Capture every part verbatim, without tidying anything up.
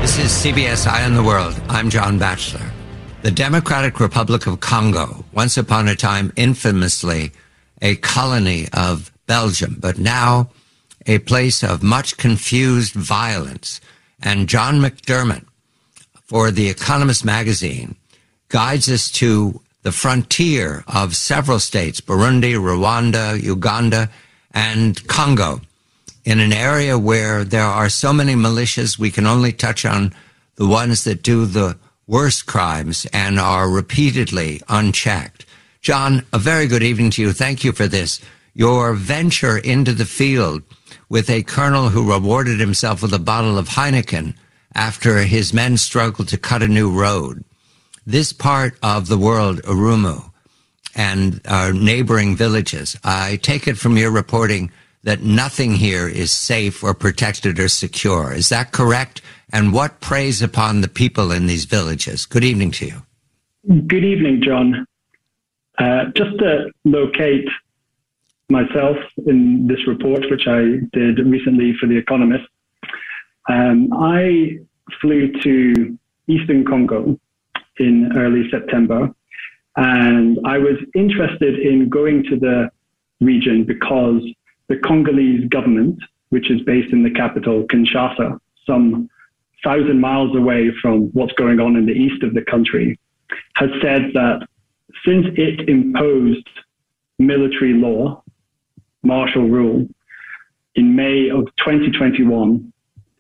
This is C B S Eye on the World. I'm John Batchelor. The Democratic Republic of Congo, once upon a time infamously a colony of Belgium, but now a place of much confused violence. And John McDermott, for The Economist magazine, guides us to the frontier of several states, Burundi, Rwanda, Uganda, and Congo, in an area where there are so many militias, we can only touch on the ones that do the worst crimes and are repeatedly unchecked. John, a very good evening to you. Thank you for this. Your venture into the field with a colonel who rewarded himself with a bottle of Heineken after his men struggled to cut a new road. This part of the world, Urumu, and our neighboring villages, I take it from your reporting that nothing here is safe or protected or secure. Is that correct? And what preys upon the people in these villages? Good evening to you. Good evening, John. Uh, just to locate myself in this report, which I did recently for The Economist, um, I flew to Eastern Congo in early September, and I was interested in going to the region because the Congolese government, which is based in the capital, Kinshasa, some thousand miles away from what's going on in the east of the country, has said that since it imposed military law, martial rule, in May of twenty twenty-one,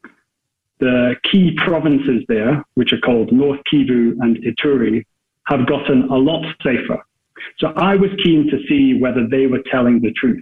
the key provinces there, which are called North Kivu and Ituri, have gotten a lot safer. So I was keen to see whether they were telling the truth.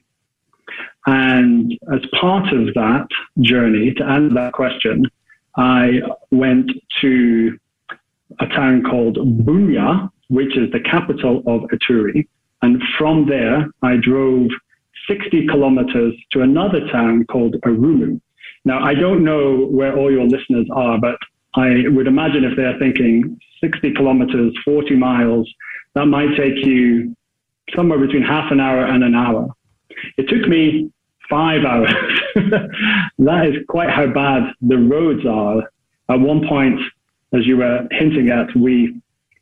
And as part of that journey, to answer that question, I went to a town called Bunia, which is the capital of Ituri. And from there, I drove sixty kilometers to another town called Urumu. Now, I don't know where all your listeners are, but I would imagine if they're thinking sixty kilometers, forty miles, that might take you somewhere between half an hour and an hour. It took me five hours. That is quite how bad the roads are. At one point, as you were hinting at, we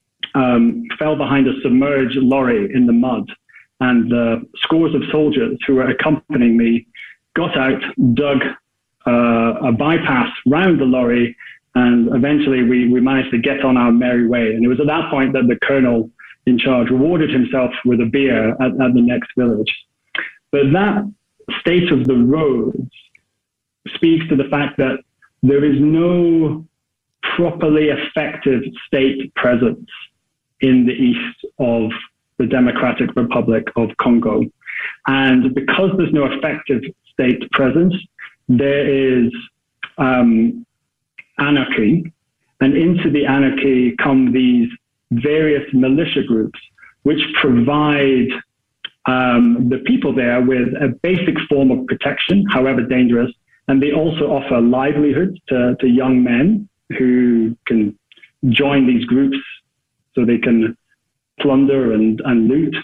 um, fell behind a submerged lorry in the mud, and uh, scores of soldiers who were accompanying me got out, dug uh, a bypass round the lorry, and eventually we, we managed to get on our merry way. And it was at that point that the colonel in charge rewarded himself with a beer at, at the next village. But that state of the roads speaks to the fact that there is no properly effective state presence in the east of the Democratic Republic of Congo. And because there's no effective state presence, there is um, anarchy. And into the anarchy come these various militia groups, which provide um, the people there with a basic form of protection, however dangerous. And they also offer livelihoods to, to young men who can join these groups so they can plunder and, and loot.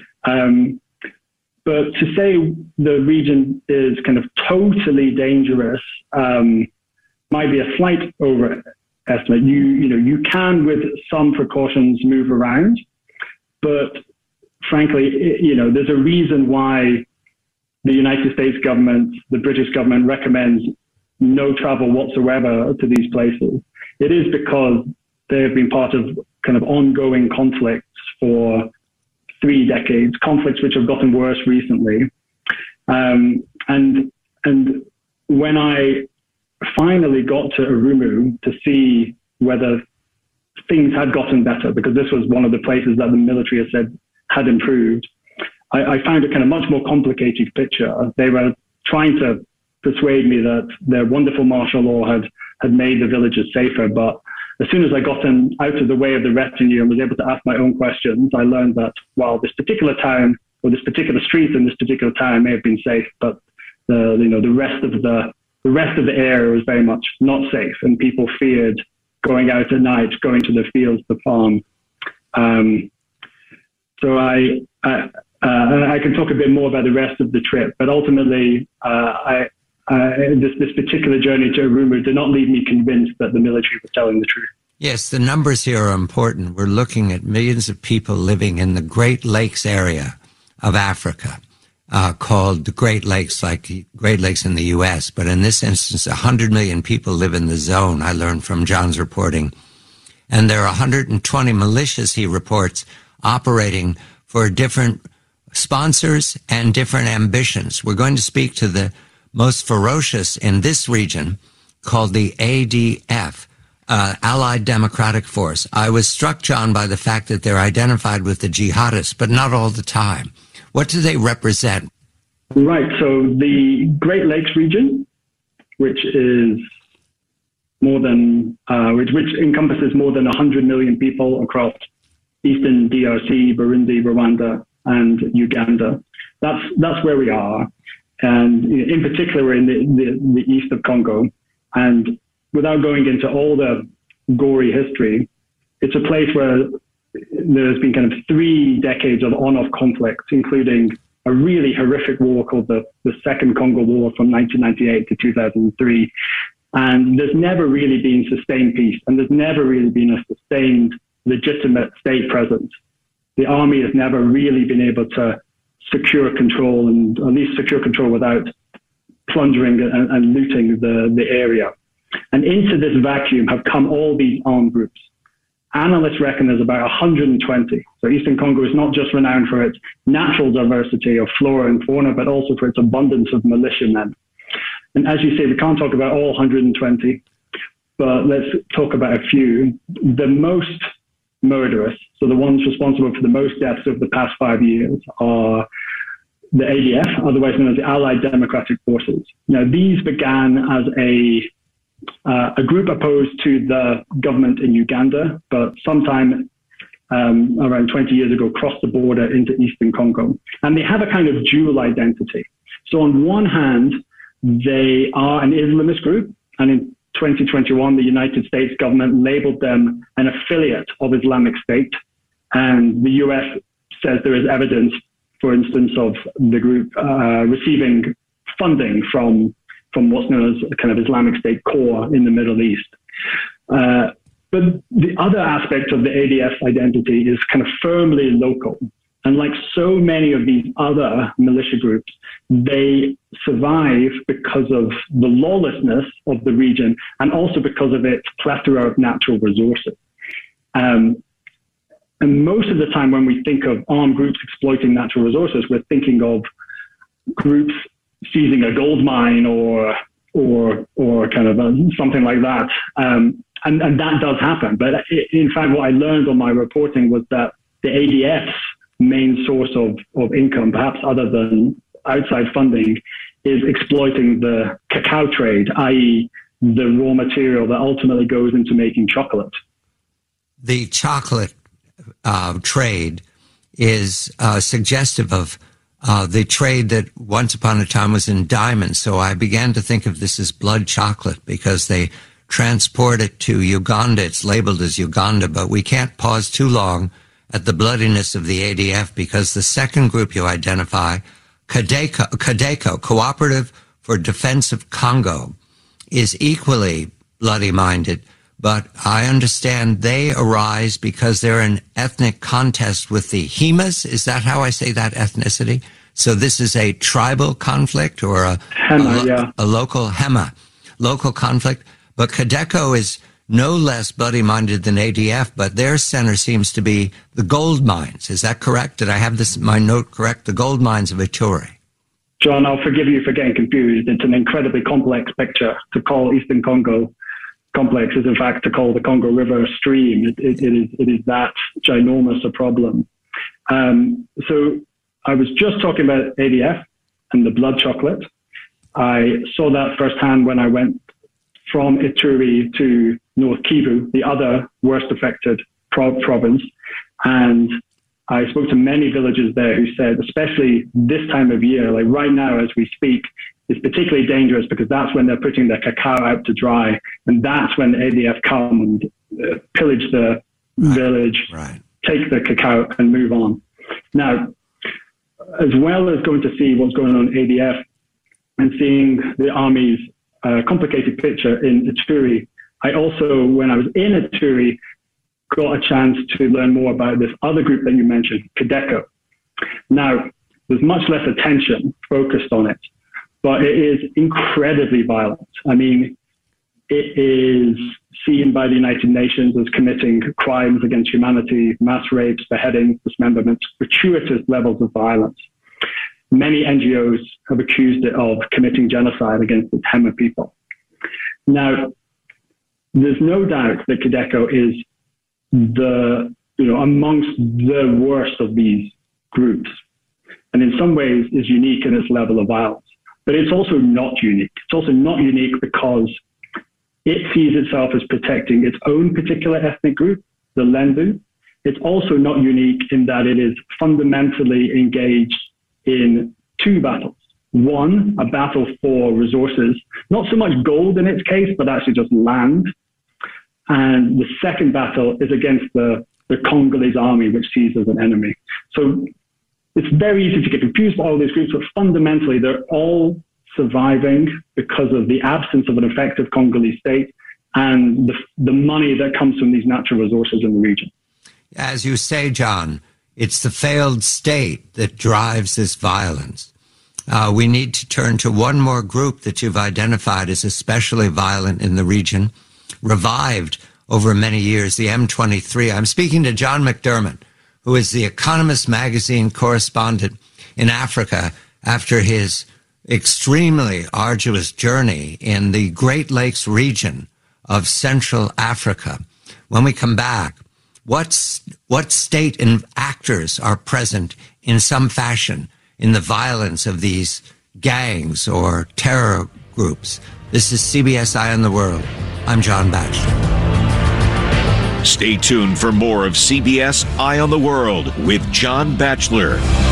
Um, but to say the region is kind of totally dangerous um, might be a slight overestimate. You, you know, you can, with some precautions, move around, but frankly, it, you know, there's a reason why the United States government, the British government recommends no travel whatsoever to these places. It is because they have been part of kind of ongoing conflicts for three decades, conflicts which have gotten worse recently. Um, and and when I finally got to Urumu to see whether things had gotten better, because this was one of the places that the military had said had improved, I, I found a kind of much more complicated picture. They were trying to persuade me that their wonderful martial law had, had made the villages safer, but as soon as I got in, out of the way of the retinue and was able to ask my own questions, I learned that, while this particular town or this particular street in this particular town may have been safe, but the, you know, the rest of the, the rest of the area was very much not safe, and people feared going out at night, going to the fields to farm. Um, so I, I, uh, I can talk a bit more about the rest of the trip, but ultimately, uh, I, uh, this, this particular journey to Arua did not leave me convinced that the military was telling the truth. Yes, the numbers here are important. We're looking at millions of people living in the Great Lakes area of Africa, uh, called the Great Lakes, like Great Lakes in the U S. But in this instance, one hundred million people live in the zone, I learned from John's reporting. And there are one hundred twenty militias, he reports, operating for different sponsors and different ambitions. We're going to speak to the most ferocious in this region, called the A D F, uh, Allied Democratic Force. I was struck, John, by the fact that they're identified with the jihadists, but not all the time. What do they represent? Right. So the Great Lakes region, which is more than, uh, which, which encompasses more than one hundred million people across Eastern D R C, Burundi, Rwanda, and Uganda. That's that's where we are. And in particular, we're in the, the, the east of Congo. And without going into all the gory history, it's a place where there's been kind of three decades of on-off conflicts, including a really horrific war called the, the Second Congo War from nineteen ninety-eight to two thousand three. And there's never really been sustained peace, and there's never really been a sustained, legitimate state presence. The army has never really been able to secure control, and at least secure control without plundering and, and looting the, the area. And into this vacuum have come all these armed groups. Analysts reckon there's about one hundred twenty. So Eastern Congo is not just renowned for its natural diversity of flora and fauna, but also for its abundance of militiamen. And as you say, we can't talk about all one hundred twenty, but let's talk about a few. The most murderous, so the ones responsible for the most deaths over the past five years, are the A D F, otherwise known as the Allied Democratic Forces. Now, these began as a uh, a group opposed to the government in Uganda, but sometime um, around twenty years ago crossed the border into Eastern Congo. And they have a kind of dual identity. So on one hand, they are an Islamist group, and in twenty twenty-one, the United States government labeled them an affiliate of Islamic State. And the U S says there is evidence, for instance, of the group uh, receiving funding from, from what's known as kind of Islamic State core in the Middle East. Uh, but the other aspect of the A D F identity is kind of firmly local. And like so many of these other militia groups, they survive because of the lawlessness of the region and also because of its plethora of natural resources. Um, and most of the time when we think of armed groups exploiting natural resources, we're thinking of groups seizing a gold mine or or or kind of a, something like that. Um, and, and that does happen. But in fact, what I learned on my reporting was that the A D F's main source of, of income, perhaps other than outside funding, is exploiting the cacao trade, that is the raw material that ultimately goes into making chocolate. The chocolate uh, trade is uh, suggestive of uh, the trade that once upon a time was in diamonds. So I began to think of this as blood chocolate because they transport it to Uganda. It's labeled as Uganda, but we can't pause too long at the bloodiness of the A D F, because the second group you identify, Codeco, Codeco, Cooperative for Defense of Congo, is equally bloody-minded, but I understand they arise because they're in ethnic contest with the Hemas. Is that how I say that ethnicity? So this is a tribal conflict or a, Hema, a, yeah. a local Hema, local conflict, but Codeco is no less bloody-minded than A D F, but their center seems to be the gold mines. Is that correct? Did I have this my note correct? The gold mines of Ituri. John, I'll forgive you for getting confused. It's an incredibly complex picture. To call Eastern Congo complex is, in fact, to call the Congo River a stream. It, it, it, is, it is that ginormous a problem. Um, so I was just talking about A D F and the blood chocolate. I saw that firsthand when I went from Ituri to North Kivu, the other worst affected pro- province. And I spoke to many villagers there who said, especially this time of year, like right now as we speak, is particularly dangerous because that's when they're putting their cacao out to dry. And that's when the A D F come and uh, pillage the right. village, right. take the cacao and move on. Now, as well as going to see what's going on in A D F, and seeing the army's uh, complicated picture in Ituri, I also, when I was in Ituri, got a chance to learn more about this other group that you mentioned, Codeco. Now, there's much less attention focused on it, but it is incredibly violent. I mean, it is seen by the United Nations as committing crimes against humanity, mass rapes, beheadings, dismemberments, gratuitous levels of violence. Many N G Os have accused it of committing genocide against the Tema people. Now, there's no doubt that Codeco is the, you know, amongst the worst of these groups, and in some ways is unique in its level of violence. But it's also not unique. It's also not unique because it sees itself as protecting its own particular ethnic group, the Lendu. It's also not unique in that it is fundamentally engaged in two battles. One, a battle for resources, not so much gold in its case, but actually just land. And the second battle is against the, the Congolese army, which sees as an enemy. So it's very easy to get confused by all these groups, but fundamentally they're all surviving because of the absence of an effective Congolese state and the, the money that comes from these natural resources in the region. As you say, John, it's the failed state that drives this violence. Uh, we need to turn to one more group that you've identified as especially violent in the region, revived over many years, the M twenty-three. I'm speaking to John McDermott, who is the Economist magazine correspondent in Africa after his extremely arduous journey in the Great Lakes region of Central Africa. When we come back, what's, what state and actors are present in some fashion in the violence of these gangs or terror groups? This is C B S Eye on the World. I'm John Batchelor. Stay tuned for more of C B S Eye on the World with John Batchelor.